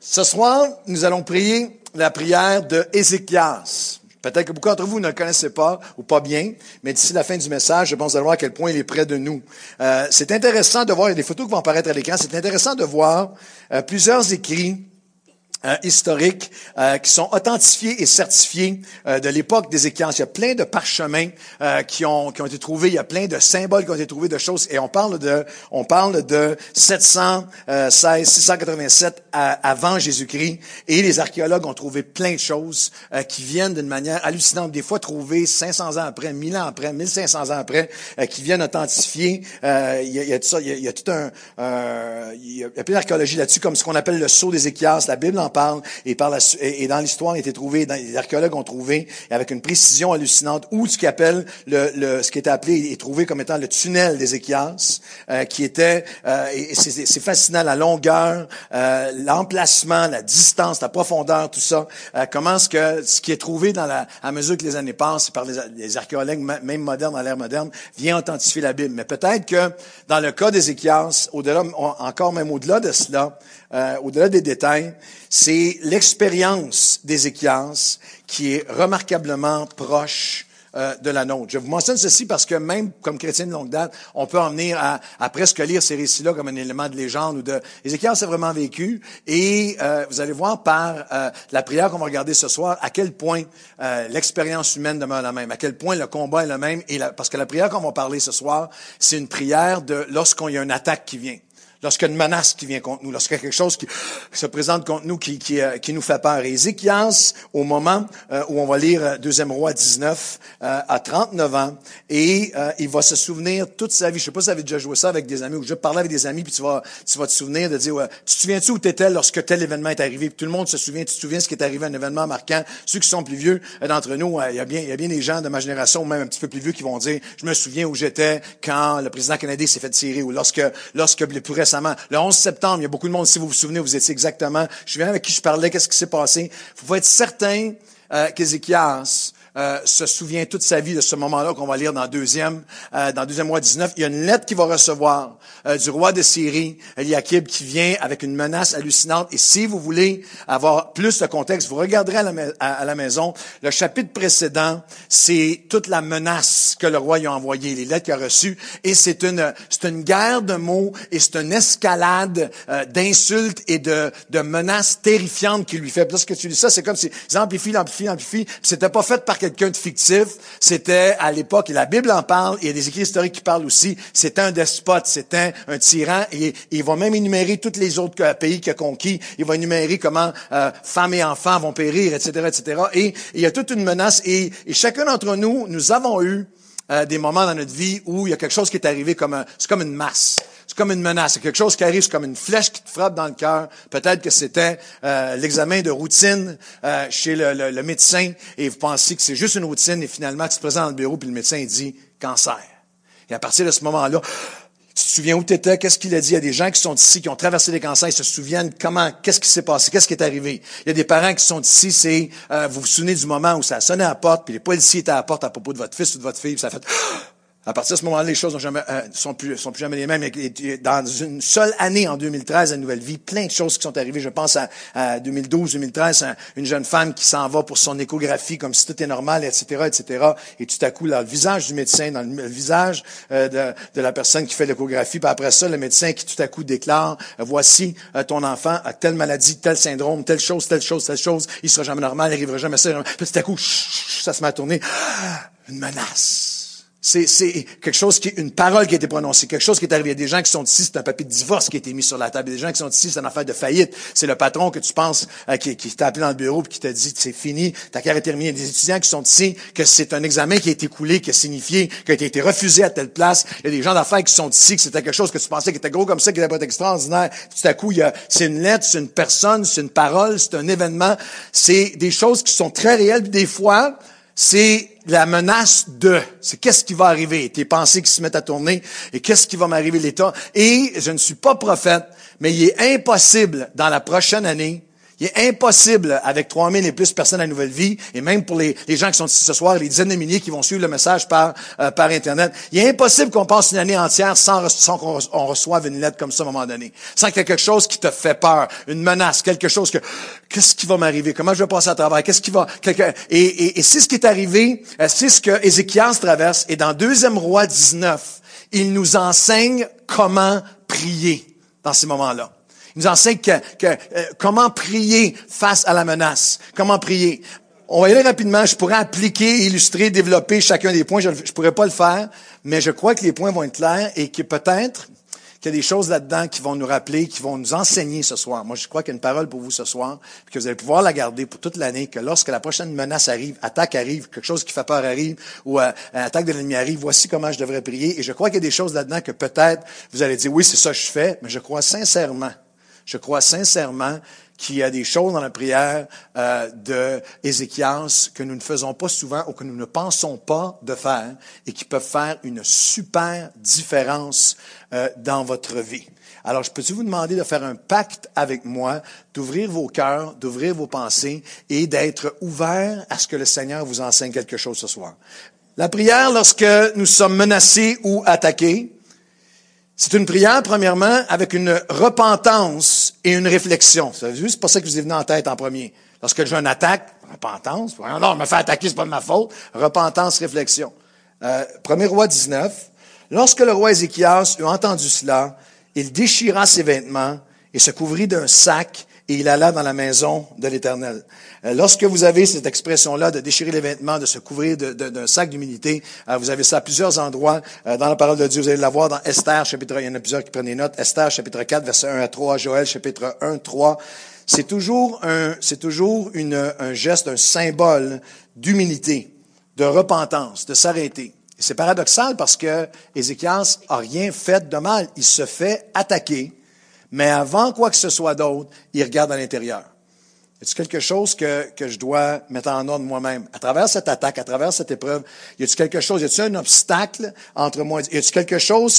Ce soir, nous allons prier la prière de Ézéchias. Peut-être que beaucoup d'entre vous ne le connaissez pas ou pas bien, mais d'ici la fin du message, je pense que vous allez voir à quel point il est près de nous. C'est intéressant de voir, il y a des photos qui vont apparaître à l'écran, c'est intéressant de voir plusieurs écrits historiques qui sont authentifiés et certifiés de l'époque d'Ézéchias. Il y a plein de parchemins qui ont été trouvés, il y a plein de symboles qui ont été trouvés, de choses, et on parle de 716, 687 avant Jésus-Christ, et les archéologues ont trouvé plein de choses qui viennent d'une manière hallucinante, des fois trouvées 500 ans après, 1000 ans après, 1500 ans après, qui viennent authentifier. Il y a tout ça, il y a plein d'archéologie là-dessus, comme ce qu'on appelle le sceau d'Ézéchias. La Bible en parle, et dans l'histoire, il a été trouvé, les archéologues ont trouvé, avec une précision hallucinante, ou ce qui appelle ce qui était appelé et trouvé comme étant le tunnel d'Ézéchias, qui était, et c'est fascinant, la longueur, l'emplacement, la distance, la profondeur, tout ça, comment ce qui est trouvé à mesure que les années passent, par les archéologues, même modernes, dans l'ère moderne, vient authentifier la Bible. Mais peut-être que, dans le cas d'Ézéchias, même au-delà de cela, au-delà des détails, c'est l'expérience d'Ézéchias qui est remarquablement proche de la nôtre. Je vous mentionne ceci parce que même comme chrétien de longue date, on peut en venir à presque lire ces récits-là comme un élément de légende ou de... Ézéchias a vraiment vécu, et vous allez voir par la prière qu'on va regarder ce soir à quel point l'expérience humaine demeure la même, à quel point le combat est le même, parce que la prière qu'on va parler ce soir, c'est une prière de lorsqu'il y a une attaque qui vient. Lorsqu'il y a une menace qui vient contre nous, lorsqu'il y a quelque chose qui se présente contre nous, qui nous fait peur. Et Ézéchias, au moment où on va lire 2 Rois 19, à 39 ans, et il va se souvenir toute sa vie. Je sais pas si vous avez déjà joué ça avec des amis, ou déjà parlé avec des amis, puis tu vas te souvenir de dire, ouais, tu te souviens-tu où t'étais lorsque tel événement est arrivé? Puis tout le monde se souvient, tu te souviens ce qui est arrivé, un événement marquant. Ceux qui sont plus vieux d'entre nous, il y a bien des gens de ma génération, ou même un petit peu plus vieux, qui vont dire, je me souviens où j'étais quand le président canadien s'est fait tirer, ou lorsque plus récemment, le 11 septembre, il y a beaucoup de monde, si vous vous souvenez, vous étiez exactement, je me souviens avec qui je parlais, qu'est-ce qui s'est passé. Il faut être certain qu'Ézéchias se souvient toute sa vie de ce moment-là qu'on va lire dans 2 Rois 19. Il y a une lettre qu'il va recevoir du roi de Syrie, Eliakim, qui vient avec une menace hallucinante. Et si vous voulez avoir plus de contexte, vous regarderez à la maison. Le chapitre précédent, c'est toute la menace que le roi lui a envoyée, les lettres qu'il a reçues. Et c'est une guerre de mots, et c'est une escalade d'insultes et de menaces terrifiantes qu'il lui fait. Lorsque tu lis ça, c'est comme si ils amplifient. C'était pas fait par quelqu'un de fictif. C'était à l'époque, et la Bible en parle, et il y a des écrits historiques qui parlent aussi, c'était un despote, c'était un tyran, et il va même énumérer tous les autres pays qu'il a conquis. Il va énumérer comment femmes et enfants vont périr, etc., etc. Et il y a toute une menace, et chacun d'entre nous avons eu des moments dans notre vie où il y a quelque chose qui est arrivé c'est comme une masse. C'est comme une menace. C'est quelque chose qui arrive, c'est comme une flèche qui te frappe dans le cœur. Peut-être que c'était l'examen de routine chez le médecin, et vous pensez que c'est juste une routine, et finalement tu te présentes dans le bureau, puis le médecin dit cancer. Et à partir de ce moment-là, tu te souviens où tu étais, qu'est-ce qu'il a dit? Il y a des gens qui sont ici, qui ont traversé des cancers, ils se souviennent qu'est-ce qui s'est passé, qu'est-ce qui est arrivé. Il y a des parents qui sont ici, vous vous souvenez du moment où ça a sonné à la porte, puis les policiers étaient à la porte à propos de votre fils ou de votre fille, puis ça a fait... À partir de ce moment-là, les choses sont plus jamais les mêmes. Dans une seule année, en 2013, à Nouvelle Vie, plein de choses qui sont arrivées. Je pense à 2012, 2013, une jeune femme qui s'en va pour son échographie comme si tout est normal, etc., etc. Et tout à coup, dans le visage du médecin, dans le visage de la personne qui fait l'échographie, puis après ça, le médecin qui tout à coup déclare, voici ton enfant a telle maladie, tel syndrome, telle chose, il sera jamais normal, il arrivera jamais ça. Puis tout à coup, ça se met à tourner. Une menace. C'est quelque chose une parole qui a été prononcée, quelque chose qui est arrivé. Il y a des gens qui sont ici, c'est un papier de divorce qui a été mis sur la table. Il y a des gens qui sont ici, c'est une affaire de faillite. C'est le patron que tu penses, qui t'a appelé dans le bureau et qui t'a dit, c'est fini, ta carrière est terminée. Il y a des étudiants qui sont ici, que c'est un examen qui a été coulé, qui a signifié, qui a été refusé à telle place. Il y a des gens d'affaires qui sont ici, que c'était quelque chose que tu pensais qui était gros comme ça, qui n'était pas extraordinaire. Tout à coup, c'est une lettre, c'est une personne, c'est une parole, c'est un événement. C'est des choses qui sont très réelles. Puis des fois, c'est la menace c'est qu'est-ce qui va arriver, tes pensées qui se mettent à tourner, et qu'est-ce qui va m'arriver l'état. Et je ne suis pas prophète, mais il est impossible dans la prochaine année, il Il est impossible, avec 3000 et plus personnes à la Nouvelle Vie, et même pour les gens qui sont ici ce soir, les dizaines de milliers qui vont suivre le message par Internet, il est impossible qu'on passe une année entière sans qu'on reçoive une lettre comme ça à un moment donné. Sans qu'il y ait quelque chose qui te fait peur, une menace, quelque chose qu'est-ce qui va m'arriver? Comment je vais passer à travers? Et c'est ce qui est arrivé, c'est ce que Ézéchias traverse, et dans 2 Rois 19, il nous enseigne comment prier dans ces moments-là. Il nous enseigne comment prier face à la menace. Comment prier. On va y aller rapidement. Je pourrais appliquer, illustrer, développer chacun des points. Je pourrais pas le faire, mais je crois que les points vont être clairs et que peut-être qu'il y a des choses là-dedans qui vont nous rappeler, qui vont nous enseigner ce soir. Moi, je crois qu'il y a une parole pour vous ce soir, puis que vous allez pouvoir la garder pour toute l'année, que lorsque la prochaine menace arrive, attaque arrive, quelque chose qui fait peur arrive, ou attaque de l'ennemi arrive, voici comment je devrais prier. Et je crois qu'il y a des choses là-dedans que peut-être vous allez dire, oui, c'est ça que je fais, mais je crois sincèrement qu'il y a des choses dans la prière de Ézéchias que nous ne faisons pas souvent ou que nous ne pensons pas de faire et qui peuvent faire une super différence dans votre vie. Alors, je peux-tu vous demander de faire un pacte avec moi, d'ouvrir vos cœurs, d'ouvrir vos pensées et d'être ouvert à ce que le Seigneur vous enseigne quelque chose ce soir. La prière, lorsque nous sommes menacés ou attaqués, c'est une prière, premièrement, avec une repentance et une réflexion. C'est pas ça qui vous est venu en tête en premier. Lorsque j'ai une attaque, repentance, non, je me fais attaquer, c'est pas de ma faute. Repentance, réflexion. 1 Roi 19. Lorsque le roi Ézéchias eut entendu cela, il déchira ses vêtements et se couvrit d'un sac et il alla dans la maison de l'Éternel. Lorsque vous avez cette expression-là de déchirer les vêtements, de se couvrir d'un sac d'humilité, vous avez ça à plusieurs endroits dans la parole de Dieu. Vous allez la voir dans Esther, chapitre 1. Il y en a plusieurs qui prennent des notes. Esther, chapitre 4, versets 1 à 3. Joël, chapitre 1, 3. C'est toujours un geste, un symbole d'humilité, de repentance, de s'arrêter. Et c'est paradoxal parce que Ézéchias a rien fait de mal. Il se fait attaquer. Mais avant quoi que ce soit d'autre, il regarde à l'intérieur. Y a-t-il quelque chose que je dois mettre en ordre moi-même? À travers cette attaque, à travers cette épreuve, y a-t-il quelque chose, y a-t-il un obstacle entre moi et Dieu? Y a-t-il quelque chose,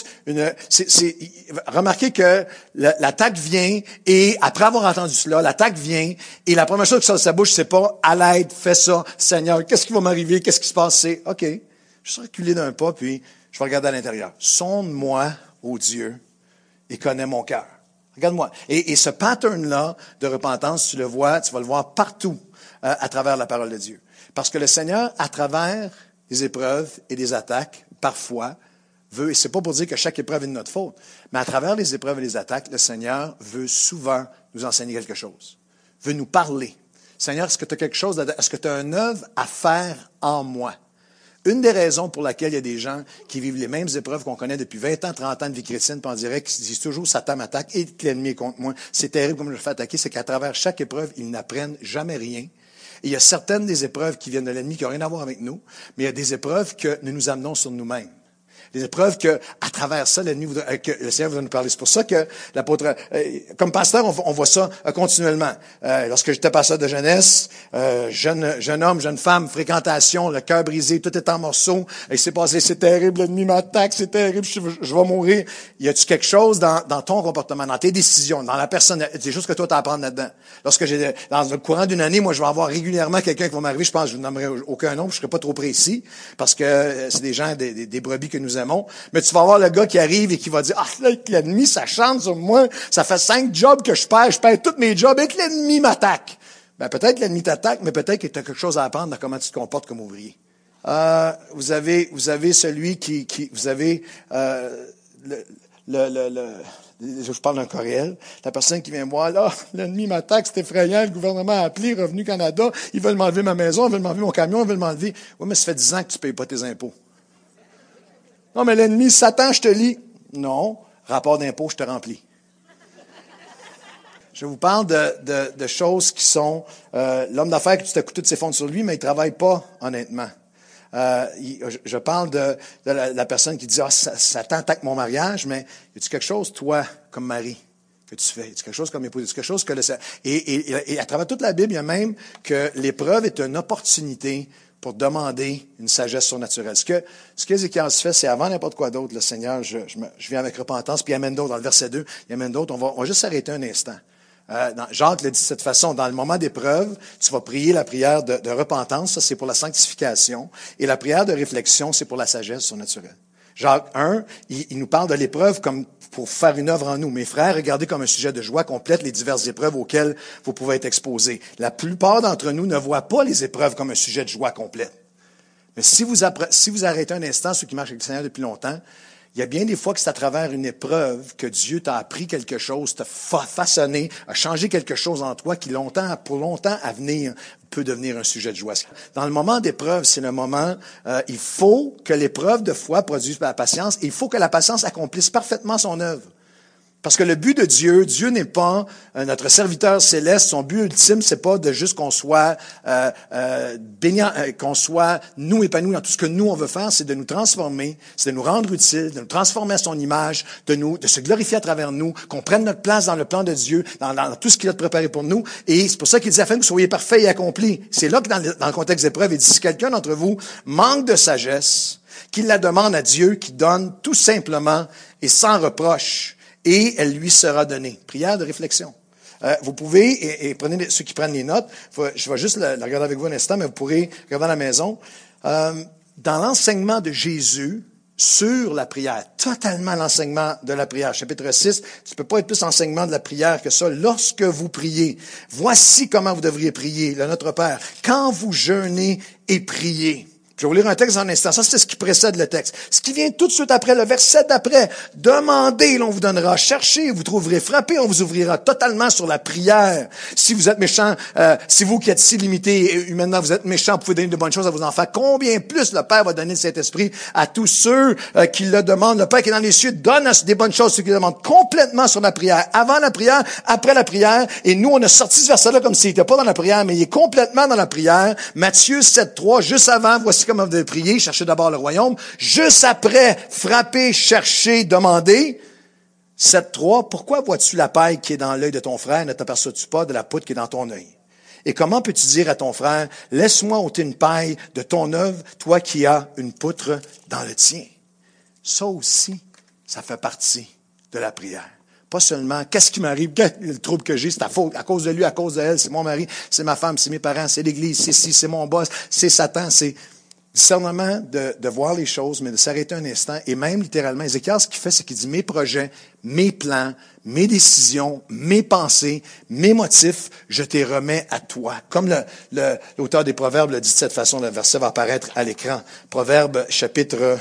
remarquez que l'attaque vient et après avoir entendu cela, l'attaque vient et la première chose qui sort de sa bouche, c'est pas, à l'aide, fais ça, Seigneur, qu'est-ce qui va m'arriver, qu'est-ce qui se passe? C'est, OK, je suis reculé d'un pas puis je vais regarder à l'intérieur. Sonde-moi, ô Dieu, et connais mon cœur. Regarde-moi. Et ce pattern-là de repentance, tu vas le voir partout à travers la parole de Dieu. Parce que le Seigneur, à travers des épreuves et des attaques, parfois, veut, et c'est pas pour dire que chaque épreuve est de notre faute, mais à travers les épreuves et les attaques, le Seigneur veut souvent nous enseigner quelque chose, veut nous parler. Seigneur, est-ce que tu as quelque chose, est-ce que tu as une œuvre à faire en moi? Une des raisons pour laquelle il y a des gens qui vivent les mêmes épreuves qu'on connaît depuis 20 ans, 30 ans de vie chrétienne, puis on dirait qu'ils disent toujours « Satan m'attaque et que l'ennemi est contre moi ». C'est terrible comme je le fais attaquer, c'est qu'à travers chaque épreuve, ils n'apprennent jamais rien. Et il y a certaines des épreuves qui viennent de l'ennemi qui n'ont rien à voir avec nous, mais il y a des épreuves que nous nous amenons sur nous-mêmes. Des épreuves que, à travers ça, l'ennemi que le Seigneur voudrait nous parler. C'est pour ça que l'apôtre, comme pasteur, on voit ça continuellement. Lorsque j'étais pasteur de jeunesse, jeune homme, jeune femme, fréquentation, le cœur brisé, tout est en morceaux. Il s'est passé, c'est terrible, l'ennemi m'attaque, c'est terrible, je vais mourir. Y a-tu quelque chose dans ton comportement, dans tes décisions, dans la personne, des choses que toi t'as à apprendre là-dedans? Dans le courant d'une année, moi, je vais avoir régulièrement quelqu'un qui va m'arriver, je pense, je ne nommerai aucun nom, je serai pas trop précis, parce que c'est des gens, des brebis que nous aimons. Mais tu vas voir le gars qui arrive et qui va dire, ah, là, avec l'ennemi, ça chante sur moi, ça fait 5 jobs que je perds tous mes jobs et que l'ennemi m'attaque. Ben, peut-être que l'ennemi t'attaque, mais peut-être que tu as quelque chose à apprendre dans comment tu te comportes comme ouvrier. Vous avez celui vous avez, je parle d'un coréel, la personne qui vient me voir, là, l'ennemi m'attaque, c'est effrayant, le gouvernement a appelé, Revenu Canada, ils veulent m'enlever ma maison, ils veulent m'enlever mon camion, ils veulent m'enlever. Oui, mais ça fait 10 ans que tu payes pas tes impôts. Non, mais l'ennemi, Satan, je te lis. Non, rapport d'impôt, je te remplis. Je vous parle de choses qui sont l'homme d'affaires qui tout à coup toutes ses fonds sur lui, mais il travaille pas honnêtement. Je parle de la personne qui dit Satan attaque mon mariage, mais y a-tu quelque chose, toi, comme mari, que tu fais? Y a-tu quelque chose comme épouse? Y a-tu quelque chose que et à travers toute la Bible, il y a même que l'épreuve est une opportunité pour demander une sagesse surnaturelle. Ce qu'Ézéchias fait, c'est avant n'importe quoi d'autre, le Seigneur, je viens avec repentance, puis il amène d'autres, dans le verset 2, il amène d'autres, on va juste s'arrêter un instant. Jacques le dit de cette façon, dans le moment d'épreuve, tu vas prier la prière de repentance, ça c'est pour la sanctification, et la prière de réflexion, c'est pour la sagesse surnaturelle. Jacques 1, il nous parle de l'épreuve comme pour faire une œuvre en nous. Mes frères, regardez comme un sujet de joie complète les diverses épreuves auxquelles vous pouvez être exposés. La plupart d'entre nous ne voient pas les épreuves comme un sujet de joie complète. Mais si vous arrêtez un instant, ceux qui marchent avec le Seigneur depuis longtemps, il y a bien des fois que c'est à travers une épreuve que Dieu t'a appris quelque chose, t'a façonné, a changé quelque chose en toi qui pour longtemps à venir, peut devenir un sujet de joie. Dans le moment d'épreuve, c'est le moment, il faut que l'épreuve de foi produise la patience, et il faut que la patience accomplisse parfaitement son œuvre. Parce que le but de Dieu n'est pas notre serviteur céleste. Son but ultime, c'est pas de juste qu'on soit qu'on soit nous épanouis dans tout ce que nous on veut faire, c'est de nous transformer, c'est de nous rendre utiles, de nous transformer à son image, de se glorifier à travers nous, qu'on prenne notre place dans le plan de Dieu, dans tout ce qu'il a préparé pour nous. Et c'est pour ça qu'il dit afin que vous soyez parfaits et accomplis. C'est là que dans le contexte d'épreuve, il dit si quelqu'un d'entre vous manque de sagesse, qu'il la demande à Dieu, qui donne tout simplement et sans reproche. Et elle lui sera donnée. Prière de réflexion. Vous pouvez, et prenez ceux qui prennent les notes, je vais juste la regarder avec vous un instant, mais vous pourrez regarder à la maison. Dans l'enseignement de Jésus sur la prière, totalement l'enseignement de la prière, chapitre 6, tu peux pas être plus enseignement de la prière que ça. Lorsque vous priez, voici comment vous devriez prier, le Notre Père. Quand vous jeûnez et priez. Je vais vous lire un texte en un instant. Ça, c'est ce qui précède le texte. Ce qui vient tout de suite après, le verset d'après. Demandez, l'on vous donnera. Cherchez, vous trouverez. Frappez, on vous ouvrira. Totalement sur la prière. Si vous êtes méchant, si vous qui êtes si limité humainement, vous êtes méchant, vous pouvez donner de bonnes choses à vos enfants. Combien plus le Père va donner le Saint-Esprit à tous ceux qui le demandent. Le Père qui est dans les cieux donne des bonnes choses à ceux qui le demandent. Complètement sur la prière. Avant la prière, après la prière. Et nous, on a sorti ce verset-là comme s'il n'était pas dans la prière, mais il est complètement dans la prière. Matthieu 7.3, juste avant, voici comment vous devez prier, cherchez d'abord le royaume. Juste après, frappez, cherchez, demandez. 7.3, pourquoi vois-tu la paille qui est dans l'œil de ton frère, ne t'aperçois-tu pas de la poutre qui est dans ton œil? Et comment peux-tu dire à ton frère, laisse-moi ôter une paille de ton œuvre, toi qui as une poutre dans le tien? Ça aussi, ça fait partie de la prière. Pas seulement, qu'est-ce qui m'arrive, le trouble que j'ai, c'est ta faute, à cause de lui, à cause de elle, c'est mon mari, c'est ma femme, c'est mes parents, c'est l'Église, c'est mon boss, c'est Satan, c'est discernement de voir les choses, mais de s'arrêter un instant, et même littéralement, Ézéchias, ce qu'il fait, c'est qu'il dit mes projets, mes plans, mes décisions, mes pensées, mes motifs, je t'ai remets à toi. Comme l'auteur des Proverbes le dit de cette façon, le verset va apparaître à l'écran. Proverbe chapitre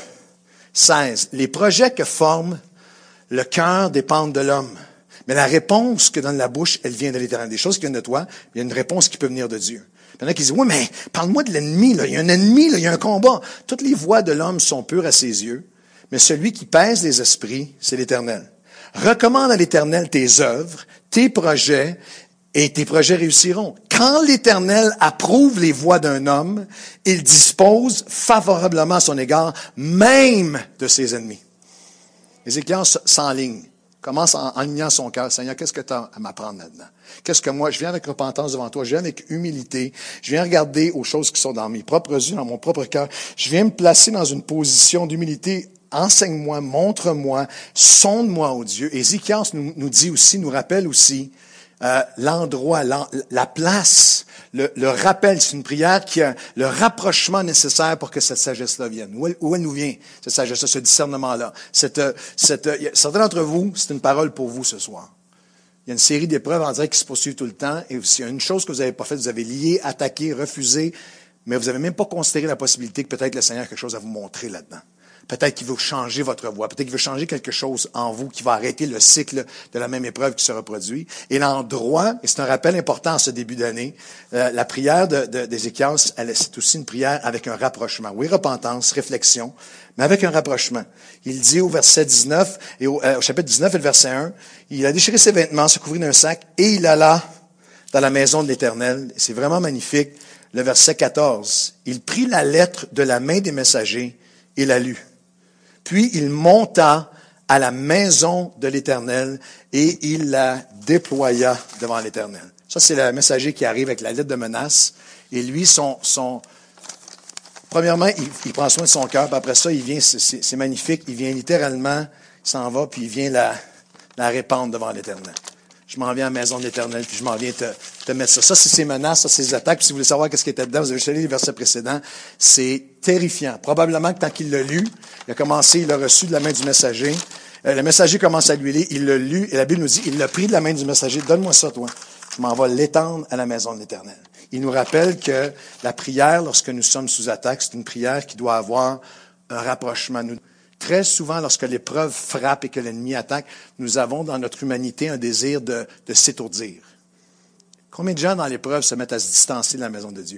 16. Les projets que forme le cœur dépendent de l'homme. Mais la réponse que donne la bouche, elle vient de l'Éternel. Des choses qui viennent de toi, il y a une réponse qui peut venir de Dieu. Il y en a qui disent, oui, mais parle-moi de l'ennemi, là. Il y a un ennemi, là. Il y a un combat. Toutes les voies de l'homme sont pures à ses yeux, mais celui qui pèse les esprits, c'est l'Éternel. Recommande à l'Éternel tes œuvres, tes projets, et tes projets réussiront. Quand l'Éternel approuve les voies d'un homme, il dispose favorablement à son égard, même de ses ennemis. Ézéchias s'enligne. Commence en lignant son cœur. Seigneur, qu'est-ce que tu as à m'apprendre là-dedans? Qu'est-ce que moi, je viens avec repentance devant toi, je viens avec humilité, je viens regarder aux choses qui sont dans mes propres yeux, dans mon propre cœur. Je viens me placer dans une position d'humilité. Enseigne-moi, montre-moi, sonde-moi, ô Dieu. Ézéchias nous dit aussi, nous rappelle aussi, l'endroit, la place, le rappel, c'est une prière qui a le rapprochement nécessaire pour que cette sagesse-là vienne. Où elle nous vient, cette sagesse-là, ce discernement-là? Certains d'entre vous, c'est une parole pour vous ce soir. Il y a une série d'épreuves en direct qui se poursuivent tout le temps, et s'il y a une chose que vous n'avez pas faite, vous avez lié, attaqué, refusé, mais vous n'avez même pas considéré la possibilité que peut-être le Seigneur a quelque chose à vous montrer là-dedans. Peut-être qu'il veut changer votre voie. Peut-être qu'il veut changer quelque chose en vous qui va arrêter le cycle de la même épreuve qui se reproduit. Et l'endroit, et c'est un rappel important en ce début d'année, la prière d'Ézéchias, c'est aussi une prière avec un rapprochement. Oui, repentance, réflexion, mais avec un rapprochement. Il dit au verset 19, et au chapitre 19 et le verset 1, il a déchiré ses vêtements, se couvrit d'un sac, et il alla dans la maison de l'Éternel. C'est vraiment magnifique. Le verset 14, il prit la lettre de la main des messagers et la lut. Puis il monta à la maison de l'Éternel et il la déploya devant l'Éternel. Ça, c'est le messager qui arrive avec la lettre de menace. Et lui, premièrement, il prend soin de son cœur. Puis après ça, il vient, c'est magnifique, il vient littéralement, il s'en va, puis il vient la répandre devant l'Éternel. Je je m'en viens à la maison de l'Éternel, puis je m'en viens te mettre ça. Ça, c'est ses menaces, ça, c'est ses attaques. Puis si vous voulez savoir qu'est-ce qui était dedans, vous avez lu les versets précédents. C'est terrifiant. Probablement que tant qu'il l'a lu, il l'a reçu de la main du messager. Le messager commence à lui lire, il l'a lu, et la Bible nous dit, il l'a pris de la main du messager. Donne-moi ça, toi. Je m'en vais l'étendre à la maison de l'Éternel. Il nous rappelle que la prière, lorsque nous sommes sous attaque, c'est une prière qui doit avoir un rapprochement. Très souvent, lorsque l'épreuve frappe et que l'ennemi attaque, nous avons dans notre humanité un désir de s'étourdir. Combien de gens dans l'épreuve se mettent à se distancer de la maison de Dieu,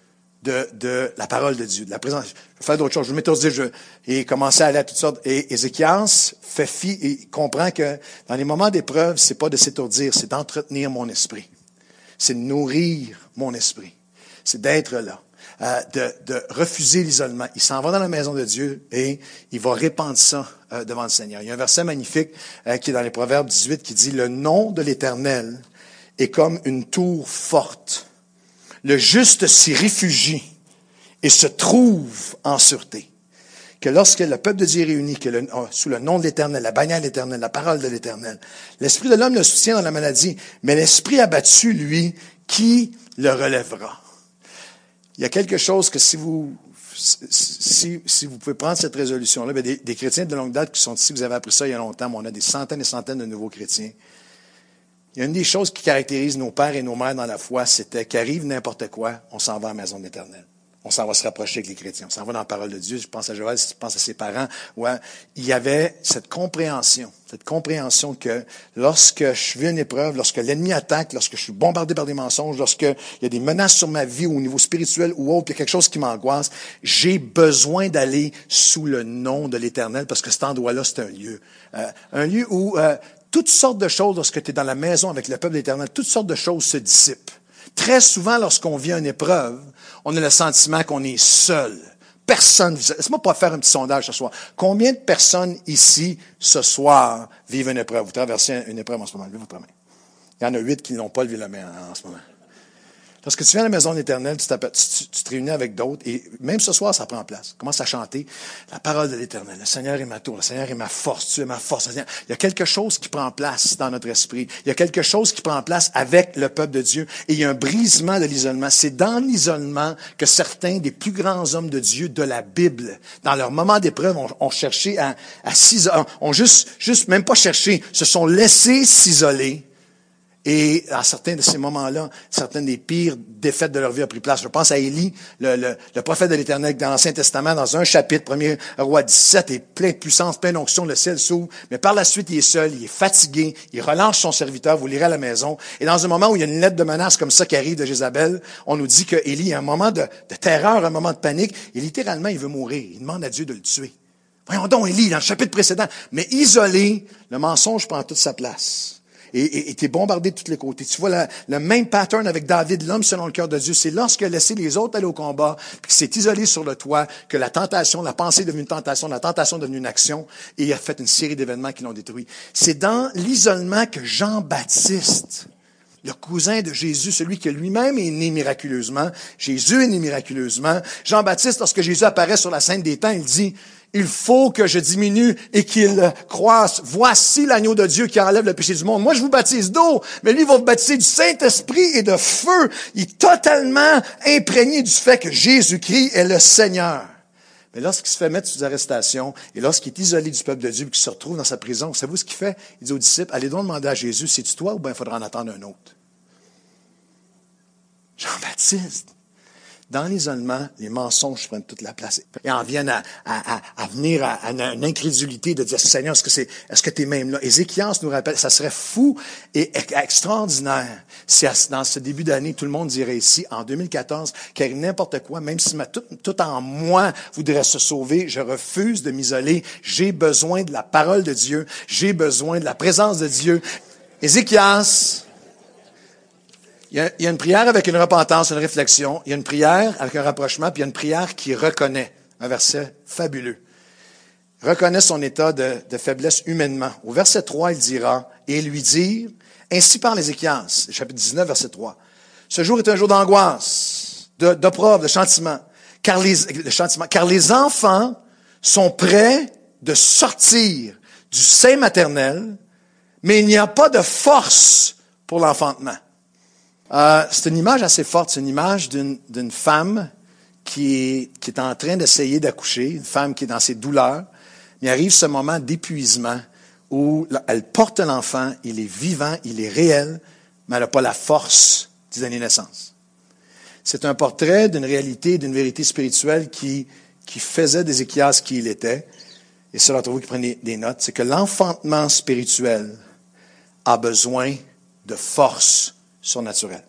de la parole de Dieu, de la présence? Je vais faire d'autres choses, je vais m'étourdir, et commencer à aller à toutes sortes. Et Ézéchias et comprend que dans les moments d'épreuve, c'est pas de s'étourdir, c'est d'entretenir mon esprit. C'est de nourrir mon esprit. C'est d'être là. De refuser l'isolement. Il s'en va dans la maison de Dieu et il va répandre ça devant le Seigneur. Il y a un verset magnifique qui est dans les Proverbes 18 qui dit « Le nom de l'Éternel est comme une tour forte. Le juste s'y réfugie et se trouve en sûreté. » Que lorsque le peuple de Dieu est réuni, sous le nom de l'Éternel, la bannière de l'Éternel, la parole de l'Éternel, l'esprit de l'homme le soutient dans la maladie, mais l'esprit abattu, lui, qui le relèvera? Il y a quelque chose que si vous pouvez prendre cette résolution-là, des chrétiens de longue date qui sont ici, vous avez appris ça il y a longtemps, mais on a des centaines et centaines de nouveaux chrétiens. Il y a une des choses qui caractérise nos pères et nos mères dans la foi, c'était qu'arrive n'importe quoi, on s'en va à la maison de l'Éternel. On s'en va se rapprocher avec les chrétiens. On s'en va dans la parole de Dieu. Je pense à Joël, je pense à ses parents. Ouais, il y avait cette compréhension que lorsque je vis une épreuve, lorsque l'ennemi attaque, lorsque je suis bombardé par des mensonges, lorsqu'il y a des menaces sur ma vie au niveau spirituel ou autre, il y a quelque chose qui m'angoisse, j'ai besoin d'aller sous le nom de l'Éternel parce que cet endroit-là, c'est un lieu où toutes sortes de choses, lorsque tu es dans la maison avec le peuple de l'Éternel, toutes sortes de choses se dissipent. Très souvent, lorsqu'on vit une épreuve, on a le sentiment qu'on est seul. Personne. Laisse-moi pas faire un petit sondage ce soir. Combien de personnes ici, ce soir, vivent une épreuve? Vous traversez une épreuve en ce moment. Levez votre main. Il y en a 8 qui n'ont pas levé la main en ce moment. Lorsque tu viens à la maison de l'Éternel, tu te réunis avec d'autres, et même ce soir, ça prend place. Commence à chanter la parole de l'Éternel. Le Seigneur est ma tour, le Seigneur est ma force, tu es ma force. Il y a quelque chose qui prend place dans notre esprit. Il y a quelque chose qui prend place avec le peuple de Dieu. Et il y a un brisement de l'isolement. C'est dans l'isolement que certains des plus grands hommes de Dieu de la Bible, dans leur moment d'épreuve, ont cherché à s'isoler, ont juste même pas cherché, se sont laissés s'isoler. Et à certains de ces moments-là, certaines des pires défaites de leur vie ont pris place. Je pense à Élie, le prophète de l'Éternel, dans l'Ancien Testament, dans un chapitre, 1er roi 17, est plein de puissance, plein d'onction, le ciel s'ouvre. Mais par la suite, il est seul, il est fatigué, il relâche son serviteur, vous lirez à la maison. Et dans un moment où il y a une lettre de menace comme ça qui arrive de Jézabel, on nous dit que Élie a un moment de terreur, un moment de panique, et littéralement, il veut mourir. Il demande à Dieu de le tuer. Voyons donc, Élie, dans le chapitre précédent. Mais isolé, le mensonge prend toute sa place. Et t'es bombardé de tous les côtés. Tu vois le même pattern avec David, l'homme selon le cœur de Dieu. C'est lorsqu'il a laissé les autres aller au combat, puis qu'il s'est isolé sur le toit, que la tentation, la pensée est devenue une tentation, la tentation est devenue une action, et il a fait une série d'événements qui l'ont détruit. C'est dans l'isolement que Jean-Baptiste, le cousin de Jésus, celui qui lui-même est né miraculeusement, Jésus est né miraculeusement. Jean-Baptiste, lorsque Jésus apparaît sur la scène des temps, il dit: il faut que je diminue et qu'il croisse. Voici l'agneau de Dieu qui enlève le péché du monde. Moi, je vous baptise d'eau, mais lui, il va vous baptiser du Saint-Esprit et de feu. Il est totalement imprégné du fait que Jésus-Christ est le Seigneur. Mais lorsqu'il se fait mettre sous arrestation et lorsqu'il est isolé du peuple de Dieu et qu'il se retrouve dans sa prison, vous savez ce qu'il fait? Il dit aux disciples: allez donc demander à Jésus, c'est-tu toi ou bien il faudra en attendre un autre? Jean-Baptiste. Dans l'isolement, les mensonges prennent toute la place. Et en viennent à venir à une incrédulité de dire: Seigneur, est-ce que tu es même là? Ézéchias nous rappelle, ça serait fou et extraordinaire si dans ce début d'année, tout le monde dirait ici, en 2014, qu'il arrive n'importe quoi, même si tout en moi voudrait se sauver, je refuse de m'isoler. J'ai besoin de la parole de Dieu. J'ai besoin de la présence de Dieu. Ézéchias, il y a une prière avec une repentance, une réflexion. Il y a une prière avec un rapprochement, puis il y a une prière qui reconnaît. Un verset fabuleux. Reconnaît son état de faiblesse humainement. Au verset 3, il dira: et lui dire, ainsi parle Ézéchias, chapitre 19, verset 3. Ce jour est un jour d'angoisse, d'opprobre, de châtiment. Car les enfants sont prêts de sortir du sein maternel, mais il n'y a pas de force pour l'enfantement. C'est une image assez forte, c'est une image d'une femme qui est en train d'essayer d'accoucher, une femme qui est dans ses douleurs, mais arrive ce moment d'épuisement où elle porte l'enfant, il est vivant, il est réel, mais elle n'a pas la force d'y donner naissance. C'est un portrait d'une réalité, d'une vérité spirituelle qui faisait d'Ézéchias qui il était. Et ceux d'entre vous qui prennent des notes, c'est que l'enfantement spirituel a besoin de force surnaturelle.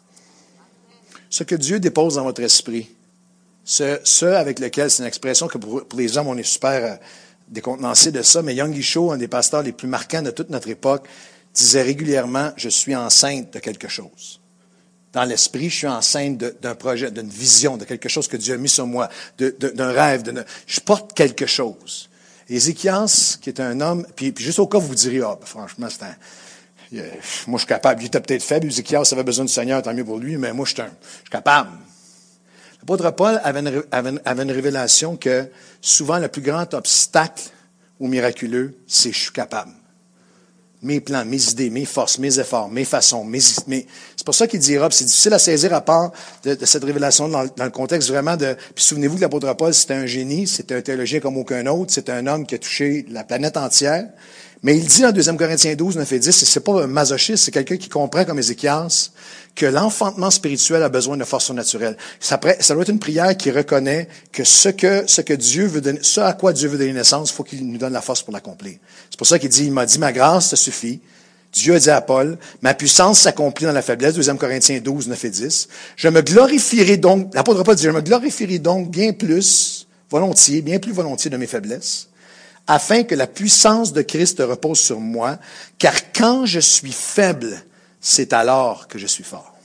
Ce que Dieu dépose dans votre esprit, ce avec lequel, c'est une expression que pour les hommes, on est super décontenancé de ça, mais Yonggi Cho, un des pasteurs les plus marquants de toute notre époque, disait régulièrement, je suis enceinte de quelque chose. Dans l'esprit, je suis enceinte d'un projet, d'une vision, de quelque chose que Dieu a mis sur moi, d'un rêve. Je porte quelque chose. Ézéchias, qui est un homme, puis juste au cas où vous diriez, franchement, moi je suis capable. Il était peut-être faible, Ézéchias avait besoin du Seigneur, tant mieux pour lui, mais moi je suis capable. L'apôtre Paul avait une révélation que souvent le plus grand obstacle au miraculeux, c'est je suis capable. Mes plans, mes idées, mes forces, mes efforts, mes façons, c'est pour ça qu'il dira, puis c'est difficile à saisir à part de cette révélation dans le contexte vraiment de... Puis souvenez-vous que l'apôtre Paul, c'était un génie, c'était un théologien comme aucun autre, c'était un homme qui a touché la planète entière. Mais il dit dans 2 Corinthiens 12, 9 et 10, et c'est pas un masochiste, c'est quelqu'un qui comprend comme Ézéchias, que l'enfantement spirituel a besoin de force surnaturelle. Ça doit être une prière qui reconnaît que ce que Dieu veut donner, ce à quoi Dieu veut donner naissance, il faut qu'il nous donne la force pour l'accomplir. C'est pour ça qu'il dit, il m'a dit, ma grâce te suffit. Dieu a dit à Paul, ma puissance s'accomplit dans la faiblesse, 2 Corinthiens 12, 9 et 10. Je me glorifierai donc, l'apôtre Paul dit, je me glorifierai donc bien plus volontiers de mes faiblesses, afin que la puissance de Christ repose sur moi, car quand je suis faible, c'est alors que je suis fort.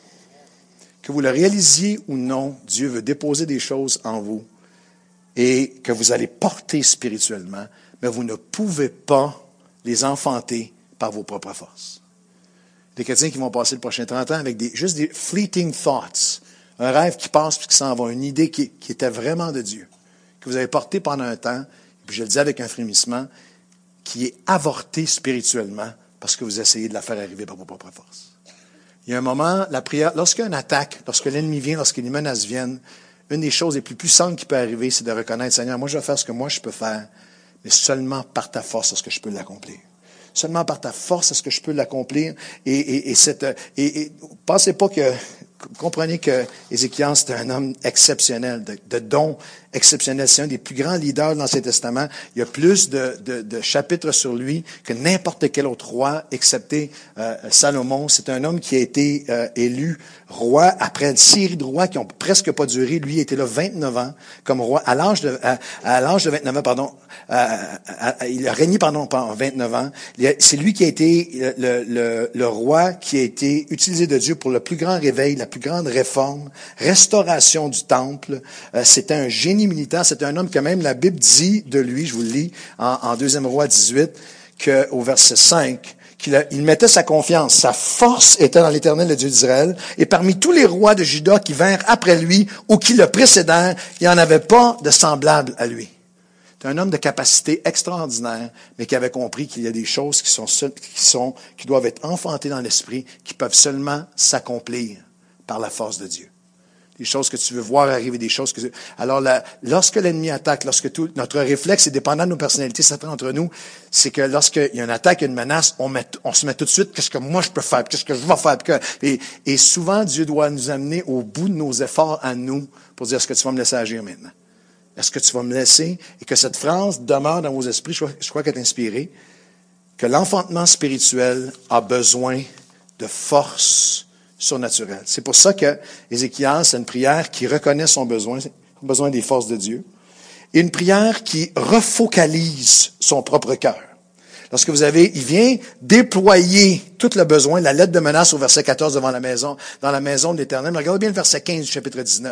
Que vous le réalisiez ou non, Dieu veut déposer des choses en vous et que vous allez porter spirituellement, mais vous ne pouvez pas les enfanter par vos propres forces. Des chrétiens qui vont passer le prochain 30 ans avec juste des fleeting thoughts, un rêve qui passe puis qui s'en va, une idée qui était vraiment de Dieu, que vous avez porté pendant un temps, puis je le dis avec un frémissement, qui est avorté spirituellement parce que vous essayez de la faire arriver par vos propres forces. Il y a un moment, la prière, lorsqu'il y a une attaque, lorsque l'ennemi vient, lorsque les menaces viennent, une des choses les plus puissantes qui peut arriver, c'est de reconnaître, Seigneur, moi je vais faire ce que moi je peux faire, mais seulement par ta force est-ce que je peux l'accomplir. Seulement par ta force est-ce que je peux l'accomplir. Et pensez pas que, comprenez que Ézéchias, c'était un homme exceptionnel, de dons exceptionnels. C'est un des plus grands leaders dans l'Ancien Testament. Il y a plus de chapitres sur lui que n'importe quel autre roi, excepté Salomon. C'est un homme qui a été élu roi après une série de rois qui ont presque pas duré. Lui, il était là 29 ans comme roi. À l'âge de 29 ans, pardon, il a régné pendant 29 ans. C'est lui qui a été le roi qui a été utilisé de Dieu pour le plus grand réveil, la plus grande réforme, restauration du temple. C'était un génie militant. C'était un homme que même la Bible dit de lui, je vous le lis, en 2 Rois 18, qu'au verset 5, il mettait sa confiance. Sa force était dans l'Éternel, le Dieu d'Israël. Et parmi tous les rois de Juda qui vinrent après lui ou qui le précédèrent, il n'y en avait pas de semblable à lui. C'est un homme de capacité extraordinaire, mais qui avait compris qu'il y a des choses qui doivent être enfantées dans l'esprit, qui peuvent seulement s'accomplir par la force de Dieu. Des choses que tu veux voir arriver, des choses que... Alors, lorsque l'ennemi attaque, notre réflexe est dépendant de nos personnalités, ça fait entre nous, c'est que lorsqu'il y a une attaque, une menace, on se met tout de suite, qu'est-ce que moi je peux faire, qu'est-ce que je vais faire. Et souvent, Dieu doit nous amener au bout de nos efforts à nous pour dire, est-ce que tu vas me laisser agir maintenant? Est-ce que tu vas me laisser? Et que cette phrase demeure dans vos esprits, je crois qu'elle est inspirée, que l'enfantement spirituel a besoin de force surnaturelle. C'est pour ça que Ézéchias, c'est une prière qui reconnaît son besoin des forces de Dieu, et une prière qui refocalise son propre cœur. Lorsque il vient déployer tout le besoin, la lettre de menace au verset 14 dans la maison de l'Éternel. Regardez bien le verset 15 du chapitre 19.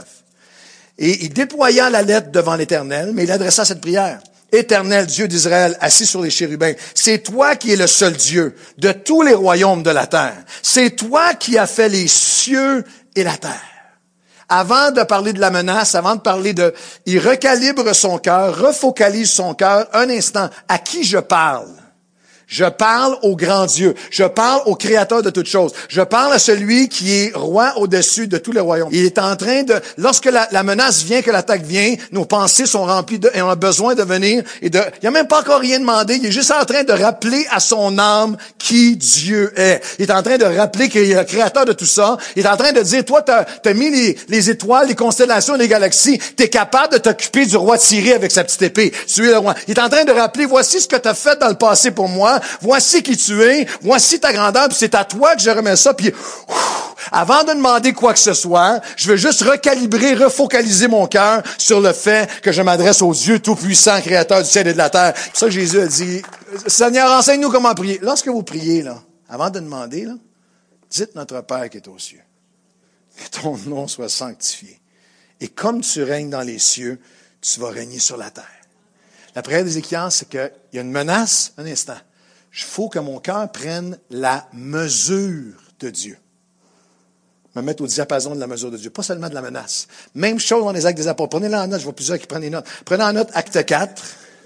Et il déploya la lettre devant l'Éternel, mais il adressa cette prière. Éternel, Dieu d'Israël, assis sur les chérubins, c'est toi qui es le seul Dieu de tous les royaumes de la terre. C'est toi qui as fait les cieux et la terre. Avant de parler de la menace, avant de parler il recalibre son cœur, refocalise son cœur, un instant, à qui je parle? Je parle au grand Dieu. Je parle au Créateur de toutes choses. Je parle à celui qui est roi au-dessus de tous les royaumes. Il est en train de, lorsque la menace vient, que l'attaque vient, nos pensées sont remplies et on a besoin de venir il a même pas encore rien demandé. Il est juste en train de rappeler à son âme qui Dieu est. Il est en train de rappeler qu'il est le Créateur de tout ça. Il est en train de dire, toi, t'as mis les étoiles, les constellations, les galaxies. T'es capable de t'occuper du roi de Syrie avec sa petite épée. Tu es le roi. Il est en train de rappeler, voici ce que t'as fait dans le passé pour moi. Voici qui tu es, voici ta grandeur, puis c'est à toi que je remets ça, puis avant de demander quoi que ce soit, je veux juste recalibrer, refocaliser mon cœur sur le fait que je m'adresse au Dieu tout-puissant, créateur du ciel et de la terre. C'est pour ça que Jésus a dit, Seigneur, enseigne-nous comment prier. Lorsque vous priez, là, avant de demander, là, dites notre Père qui est aux cieux, que ton nom soit sanctifié. Et comme tu règnes dans les cieux, tu vas régner sur la terre. La prière d'Ézéchias, c'est qu'il y a une menace, un instant. Il faut que mon cœur prenne la mesure de Dieu. Me mettre au diapason de la mesure de Dieu, pas seulement de la menace. Même chose dans les actes des apôtres. Prenez-la en note, je vois plusieurs qui prennent les notes. Prenez en note acte 4.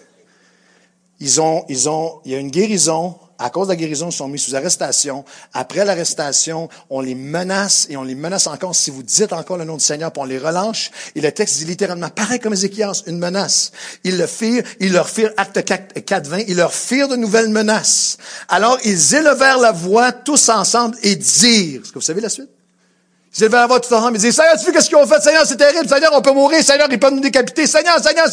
Il y a une guérison. À cause de la guérison, ils sont mis sous arrestation. Après l'arrestation, on les menace et on les menace encore si vous dites encore le nom du Seigneur, puis on les relâche. Et le texte dit littéralement, pareil comme Ézéchias, une menace. Ils leur firent, acte 4, 20, ils leur firent de nouvelles menaces. Alors, ils élevèrent la voix tous ensemble et dirent, est-ce que vous savez la suite? Ils élevèrent la voix tous ensemble et dirent, Seigneur, tu vois qu'est-ce qu'ils ont fait? Seigneur, c'est terrible. Seigneur, on peut mourir. Seigneur, ils peuvent nous décapiter. Seigneur,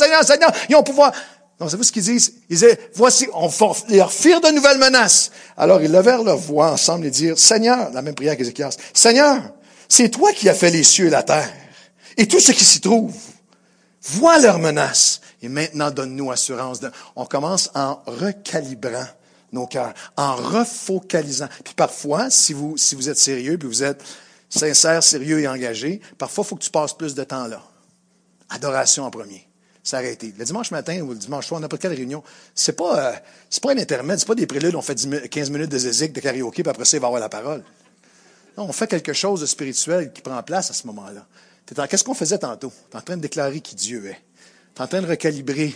ils ont pouvoir. Non, savez-vous ce qu'ils disent? Ils disaient, voici, ils leur firent de nouvelles menaces. Alors, ils levèrent leur voix ensemble et dirent, Seigneur, la même prière qu'Ézéchias, Seigneur, c'est toi qui as fait les cieux et la terre, et tout ce qui s'y trouve. Vois leurs menaces. Et maintenant, donne-nous assurance. On commence en recalibrant nos cœurs, en refocalisant. Puis parfois, si vous êtes sérieux, puis vous êtes sincère, sérieux et engagé, parfois, il faut que tu passes plus de temps là. Adoration en premier. S'arrêter. Le dimanche matin ou le dimanche soir, n'importe quelle réunion, c'est pas un intermède, c'est pas des préludes, on fait 15 minutes de zézik, de karaoké, puis après ça, il va avoir la parole. Non, on fait quelque chose de spirituel qui prend place à ce moment-là. Qu'est-ce qu'on faisait tantôt? Tu es en train de déclarer qui Dieu est. Tu es en train de recalibrer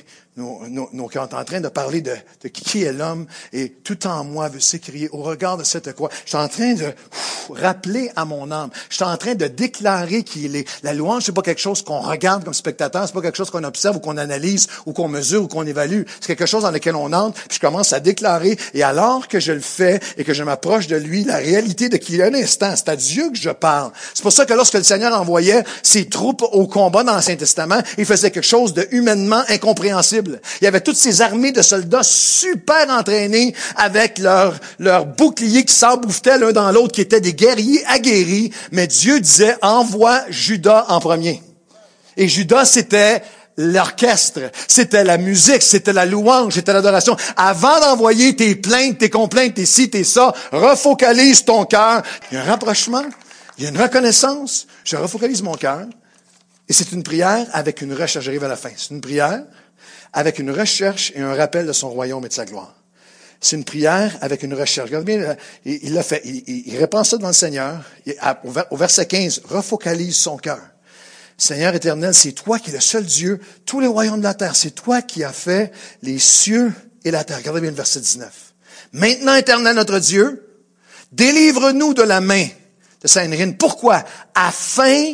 nos cœurs. Tu es en train de parler de qui est l'homme et tout en moi veut s'écrier au regard de cette croix. Je suis en train de rappeler à mon âme. Je suis en train de déclarer qu'il est. La louange, c'est pas quelque chose qu'on regarde comme spectateur. C'est pas quelque chose qu'on observe ou qu'on analyse ou qu'on mesure ou qu'on évalue. C'est quelque chose dans lequel on entre. Puis je commence à déclarer. Et alors que je le fais et que je m'approche de lui, la réalité de qui il est un instant, c'est à Dieu que je parle. C'est pour ça que lorsque le Seigneur envoyait ses troupes au combat dans l'Ancien Testament, il faisait quelque chose de humainement incompréhensible. Il y avait toutes ces armées de soldats super entraînés avec leurs boucliers qui s'embouffaient l'un dans l'autre, qui étaient des guerriers aguerris. Mais Dieu disait, envoie Judas en premier. Et Judas, c'était l'orchestre, c'était la musique, c'était la louange, c'était l'adoration. Avant d'envoyer tes plaintes, tes complaintes, tes ci, tes ça, refocalise ton cœur. Il y a un rapprochement, il y a une reconnaissance. Je refocalise mon cœur. Et c'est une prière avec une recherche. J'arrive à la fin. C'est une prière avec une recherche et un rappel de son royaume et de sa gloire. C'est une prière avec une recherche. Regarde bien, il l'a fait. Il répand ça devant le Seigneur. Au verset 15, refocalise son cœur. Seigneur éternel, c'est toi qui es le seul Dieu, tous les royaumes de la terre. C'est toi qui as fait les cieux et la terre. Regardez bien le verset 19. Maintenant, éternel notre Dieu, délivre-nous de la main de Sanherib. Pourquoi? Afin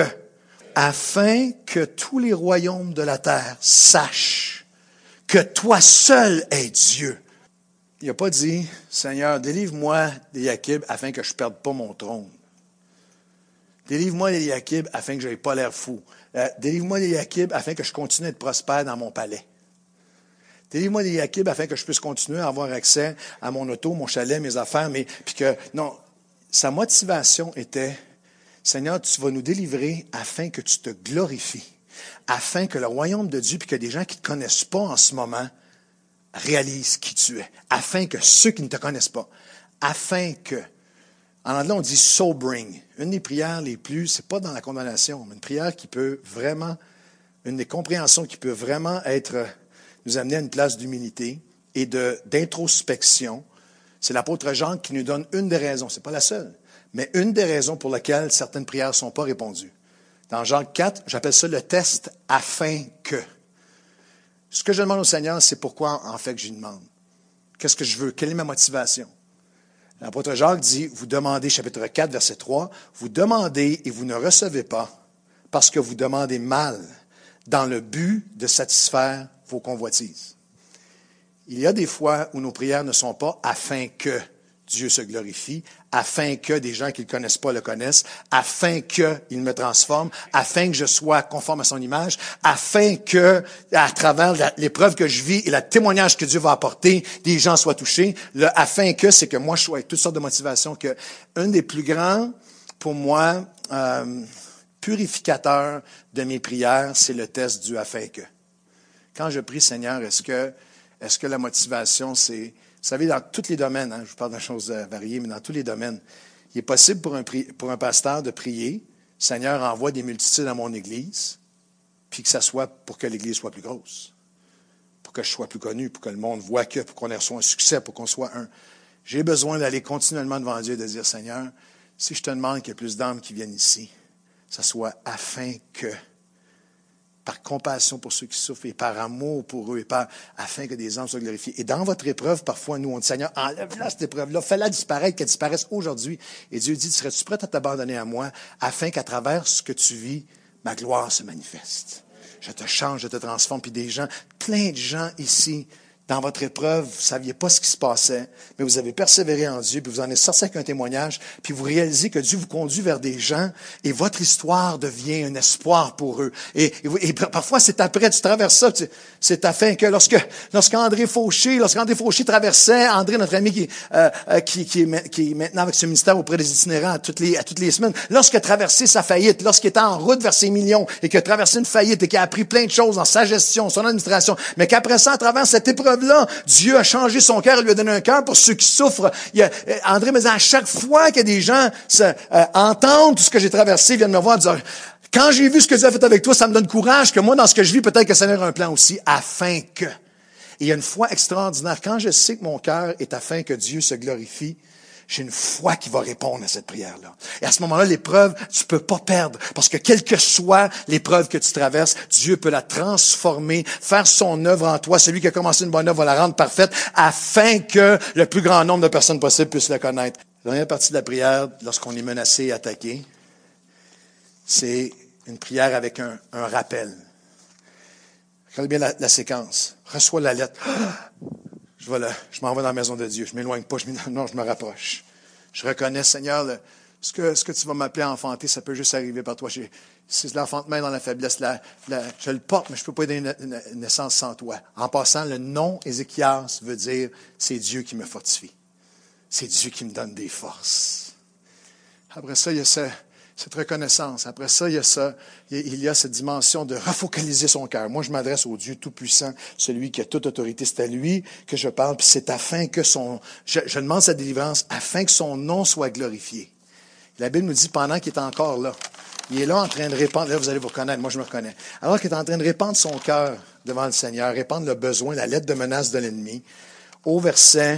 que tous les royaumes de la terre sachent que toi seul es Dieu. Il n'a pas dit, Seigneur, délivre-moi d'Éliakim afin que je ne perde pas mon trône. Délivre-moi d'Éliakim afin que je n'aie pas l'air fou. Délivre-moi d'Éliakim afin que je continue à être prospère dans mon palais. Délivre-moi d'Éliakim afin que je puisse continuer à avoir accès à mon auto, mon chalet, mes affaires. Non, sa motivation était, Seigneur, tu vas nous délivrer afin que tu te glorifies, afin que le royaume de Dieu, puis que des gens qui ne te connaissent pas en ce moment, réalisent qui tu es, afin que ceux qui ne te connaissent pas, afin que, en anglais on dit sobering, une des prières les plus, c'est pas dans la condamnation, mais une prière qui peut vraiment, une des compréhensions qui peut vraiment nous amener à une place d'humilité et d'introspection. C'est l'apôtre Jean qui nous donne une des raisons, c'est pas la seule, mais une des raisons pour lesquelles certaines prières ne sont pas répondues. Dans Jean 4, j'appelle ça le test « afin que ». Ce que je demande au Seigneur, c'est pourquoi en fait que j'y demande. Qu'est-ce que je veux? Quelle est ma motivation? L'apôtre Jacques dit, vous demandez, chapitre 4, verset 3, vous demandez et vous ne recevez pas parce que vous demandez mal dans le but de satisfaire vos convoitises. Il y a des fois où nos prières ne sont pas afin que Dieu se glorifie, afin que des gens qui ne le connaissent pas le connaissent, afin qu'il me transforme, afin que je sois conforme à son image, afin que, à travers l'épreuve que je vis et le témoignage que Dieu va apporter, des gens soient touchés. Le afin que, c'est que moi, je sois avec toutes sortes de motivations, que un des plus grands, pour moi, purificateurs de mes prières, c'est le test du afin que. Quand je prie, Seigneur, est-ce que la motivation, c'est... Vous savez, dans tous les domaines, je vous parle de choses variées, mais dans tous les domaines, il est possible pour un pasteur de prier, Seigneur, envoie des multitudes à mon Église, puis que ça soit pour que l'Église soit plus grosse, pour que je sois plus connu, pour que le monde voit que, pour qu'on ait reçu un succès, pour qu'on soit un. J'ai besoin d'aller continuellement devant Dieu et de dire, Seigneur, si je te demande qu'il y ait plus d'âmes qui viennent ici, ça soit afin que, par compassion pour ceux qui souffrent et par amour pour eux et afin que des âmes soient glorifiées. Et dans votre épreuve, parfois, nous, on dit, Seigneur, enlève-la cette épreuve-là, fais-la disparaître, qu'elle disparaisse aujourd'hui. Et Dieu dit, serais-tu prêt à t'abandonner à moi afin qu'à travers ce que tu vis, ma gloire se manifeste? Je te change, je te transforme. Puis des gens, plein de gens ici, dans votre épreuve, vous ne saviez pas ce qui se passait, mais vous avez persévéré en Dieu, puis vous en êtes sorti avec un témoignage, puis vous réalisez que Dieu vous conduit vers des gens, et votre histoire devient un espoir pour eux. Et parfois, c'est après, tu traverses ça, c'est afin que lorsqu'André Fauché traversait, André, notre ami qui est maintenant avec ce ministère auprès des itinérants à toutes les semaines, lorsqu'il a traversé sa faillite, lorsqu'il était en route vers ses millions, et qu'il a traversé une faillite, et qu'il a appris plein de choses dans sa gestion, son administration, mais qu'après ça, à travers cette épreuve là, Dieu a changé son cœur, il lui a donné un cœur pour ceux qui souffrent. André me dit, à chaque fois que des gens entendent tout ce que j'ai traversé, viennent me voir et dire, quand j'ai vu ce que Dieu a fait avec toi, ça me donne courage que moi, dans ce que je vis, peut-être que ça a un plan aussi, afin que. Et il y a une foi extraordinaire. Quand je sais que mon cœur est afin que Dieu se glorifie, j'ai une foi qui va répondre à cette prière-là. Et à ce moment-là, l'épreuve, tu peux pas perdre. Parce que quelle que soit l'épreuve que tu traverses, Dieu peut la transformer, faire son œuvre en toi. Celui qui a commencé une bonne œuvre va la rendre parfaite afin que le plus grand nombre de personnes possible puissent la connaître. La dernière partie de la prière, lorsqu'on est menacé et attaqué, c'est une prière avec un rappel. Regardez bien la séquence. Reçois la lettre. Je m'en vais dans la maison de Dieu. Je m'éloigne pas, je me rapproche. Je reconnais, Seigneur, ce que tu vas m'appeler à enfanter, ça peut juste arriver par toi. C'est l'enfantement dans la faiblesse. Je le porte, mais je ne peux pas donner une naissance sans toi. En passant, le nom Ézéchias veut dire c'est Dieu qui me fortifie. C'est Dieu qui me donne des forces. Après ça, il y a cette reconnaissance. Après ça, il y a cette dimension de refocaliser son cœur. Moi, je m'adresse au Dieu Tout-Puissant, celui qui a toute autorité. C'est à lui que je parle, puis c'est afin que je demande sa délivrance, afin que son nom soit glorifié. La Bible nous dit, pendant qu'il est encore là, il est là en train de répandre, là vous allez vous reconnaître, moi je me reconnais, alors qu'il est en train de répandre son cœur devant le Seigneur, répandre le besoin, la lettre de menace de l'ennemi, au verset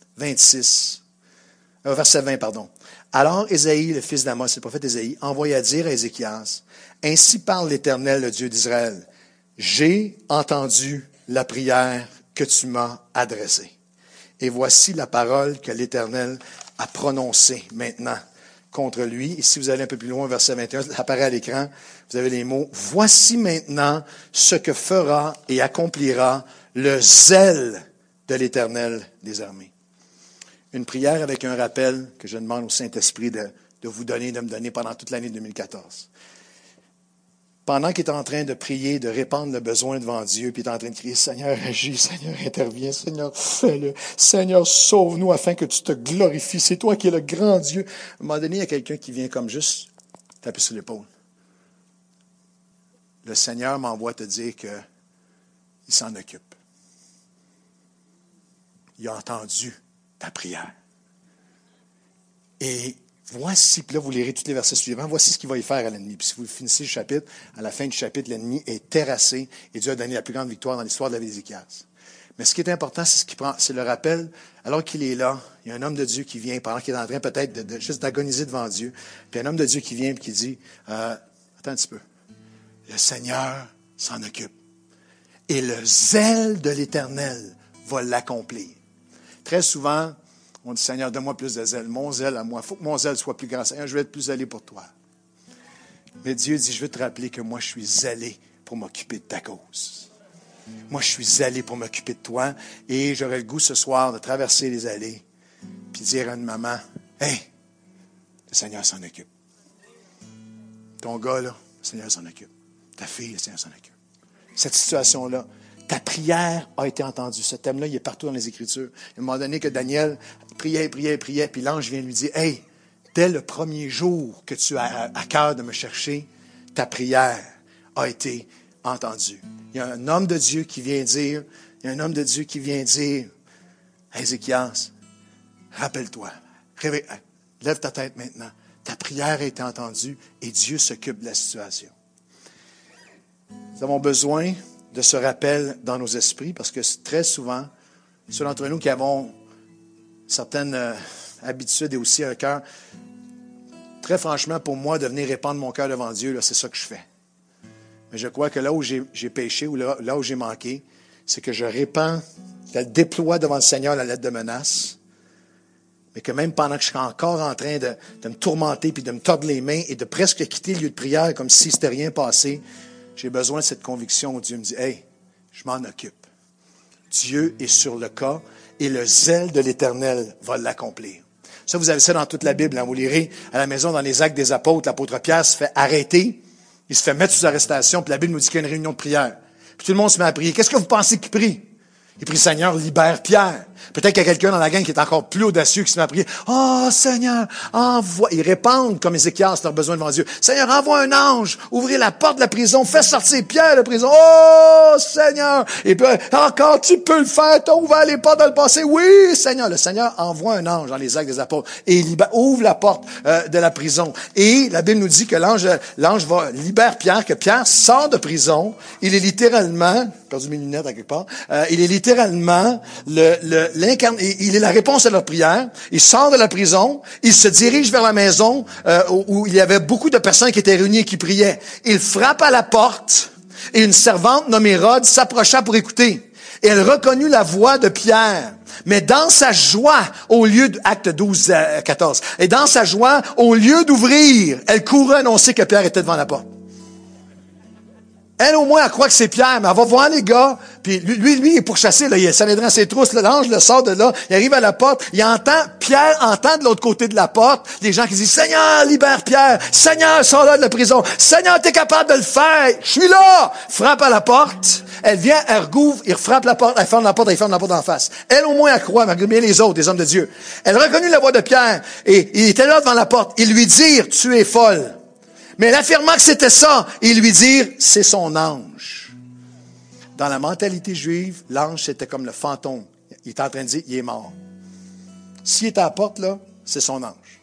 20, pardon. Alors Ésaïe, le fils d'Amos, le prophète Ésaïe, envoya dire à Ézéchias, « Ainsi parle l'Éternel, le Dieu d'Israël. J'ai entendu la prière que tu m'as adressée. Et voici la parole que l'Éternel a prononcée maintenant contre lui. » Et si vous allez un peu plus loin, verset 21, ça apparaît à l'écran, vous avez les mots, « Voici maintenant ce que fera et accomplira le zèle de l'Éternel des armées. » Une prière avec un rappel que je demande au Saint-Esprit de vous donner, de me donner pendant toute l'année 2014. Pendant qu'il est en train de prier, de répandre le besoin devant Dieu, puis il est en train de crier, « Seigneur, agis, Seigneur, interviens, Seigneur, fais-le, Seigneur, sauve-nous afin que tu te glorifies. C'est toi qui es le grand Dieu. » À un moment donné, il y a quelqu'un qui vient comme juste taper sur l'épaule. Le Seigneur m'envoie te dire qu'il s'en occupe. Il a entendu ta prière. Et voici, puis là vous lirez tous les versets suivants, voici ce qu'il va y faire à l'ennemi. Puis si vous finissez le chapitre, à la fin du chapitre, l'ennemi est terrassé et Dieu a donné la plus grande victoire dans l'histoire de la vie d'Ézéchias. Mais ce qui est important, c'est le rappel, alors qu'il est là, il y a un homme de Dieu qui vient, pendant qu'il est en train peut-être de juste d'agoniser devant Dieu, puis un homme de Dieu qui vient et qui dit, attends un petit peu, le Seigneur s'en occupe. Et le zèle de l'Éternel va l'accomplir. Très souvent, on dit, Seigneur, donne-moi plus de zèle. Mon zèle à moi. Il faut que mon zèle soit plus grand. Seigneur, je vais être plus zélé pour toi. Mais Dieu dit, je veux te rappeler que moi, je suis zélé pour m'occuper de ta cause. Moi, je suis zélé pour m'occuper de toi. Et j'aurais le goût ce soir de traverser les allées puis dire à une maman, hey, le Seigneur s'en occupe. Ton gars, là, le Seigneur s'en occupe. Ta fille, le Seigneur s'en occupe. Cette situation-là, ta prière a été entendue. Ce thème-là, il est partout dans les Écritures. Il y a un moment donné que Daniel priait, puis l'ange vient lui dire, hey, dès le premier jour que tu as à cœur de me chercher, ta prière a été entendue. Il y a un homme de Dieu qui vient dire, à Ézéchias, rappelle-toi, lève ta tête maintenant. Ta prière a été entendue et Dieu s'occupe de la situation. Nous avons besoin de ce rappel dans nos esprits parce que très souvent, ceux d'entre nous qui avons certaines habitudes et aussi un cœur, très franchement, pour moi, de venir répandre mon cœur devant Dieu, là, c'est ça que je fais. Mais je crois que là où j'ai péché ou là où j'ai manqué, c'est que je répands, je déploie devant le Seigneur la lettre de menace, mais que même pendant que je suis encore en train de me tourmenter puis de me tordre les mains et de presque quitter le lieu de prière comme si c'était rien passé, j'ai besoin de cette conviction où Dieu me dit, hey, je m'en occupe. Dieu est sur le cas et le zèle de l'Éternel va l'accomplir. Ça, vous avez ça dans toute la Bible. Hein? Vous lirez à la maison dans les Actes des Apôtres, l'apôtre Pierre se fait arrêter, il se fait mettre sous arrestation, puis la Bible nous dit qu'il y a une réunion de prière. Puis tout le monde se met à prier. Qu'est-ce que vous pensez qu'il prie? Il prie, Seigneur, libère Pierre. Peut-être qu'il y a quelqu'un dans la gang qui est encore plus audacieux qui se met à prier. Oh, Seigneur, envoie. Ils répandent comme Ézéchias leur besoin devant Dieu. Seigneur, envoie un ange. Ouvrez la porte de la prison. Fais sortir Pierre de la prison. Oh, Seigneur. Et puis, encore, tu peux le faire. T'as ouvert les portes dans le passé. Oui, Seigneur. Le Seigneur envoie un ange dans les Actes des Apôtres et il ouvre la porte de la prison. Et la Bible nous dit que l'ange libère Pierre, que Pierre sort de prison. Il est littéralement, j'ai perdu mes lunettes à quelque part, il est littéralement il est la réponse à leur prière. Il sort de la prison, il se dirige vers la maison où il y avait beaucoup de personnes qui étaient réunies et qui priaient. Il frappe à la porte et une servante nommée Rhodes s'approcha pour écouter. Et elle reconnut la voix de Pierre. Mais dans sa joie, au lieu Acte 12, 14, et dans sa joie, au lieu d'ouvrir, elle courut annoncer que Pierre était devant la porte. Elle, au moins, elle croit que c'est Pierre, mais elle va voir les gars, puis lui, il est pourchassé, là, il est Sanhédrin ses trousses, là, l'ange le sort de là, il arrive à la porte, Pierre entend de l'autre côté de la porte, les gens qui disent, Seigneur, libère Pierre, Seigneur, sors-le de la prison, Seigneur, t'es capable de le faire, je suis là! Frappe à la porte, elle vient, elle rouvre, il frappe la porte, elle ferme la porte en face. Elle, au moins, elle croit, malgré bien les autres, des hommes de Dieu. Elle reconnut la voix de Pierre, et il était là devant la porte, ils lui dirent, tu es folle. Mais elle affirma que c'était ça. Et lui dirent, c'est son ange. Dans la mentalité juive, l'ange, c'était comme le fantôme. Il est en train de dire, il est mort. S'il est à la porte, là, c'est son ange.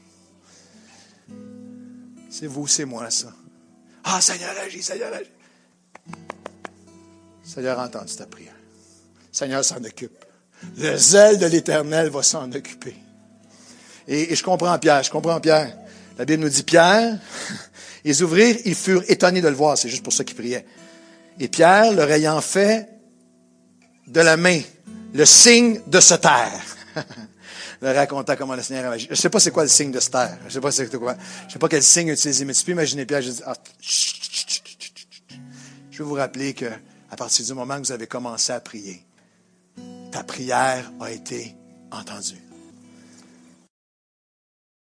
C'est vous, c'est moi, ça. Ah, Seigneur, agis, Seigneur, agis. Seigneur a entendu ta prière. Seigneur s'en occupe. Le zèle de l'Éternel va s'en occuper. Et je comprends Pierre. La Bible nous dit, Pierre... Ils ouvrirent, ils furent étonnés de le voir. C'est juste pour ça qu'ils priaient. Et Pierre, leur ayant fait de la main le signe de se taire, leur raconta comment le Seigneur avait agi. Je ne sais pas c'est quoi le signe de se taire. Je ne sais pas quel signe utiliser. Mais tu peux imaginer Pierre, je dis, je veux vous rappeler que à partir du moment que vous avez commencé à prier, ta prière a été entendue.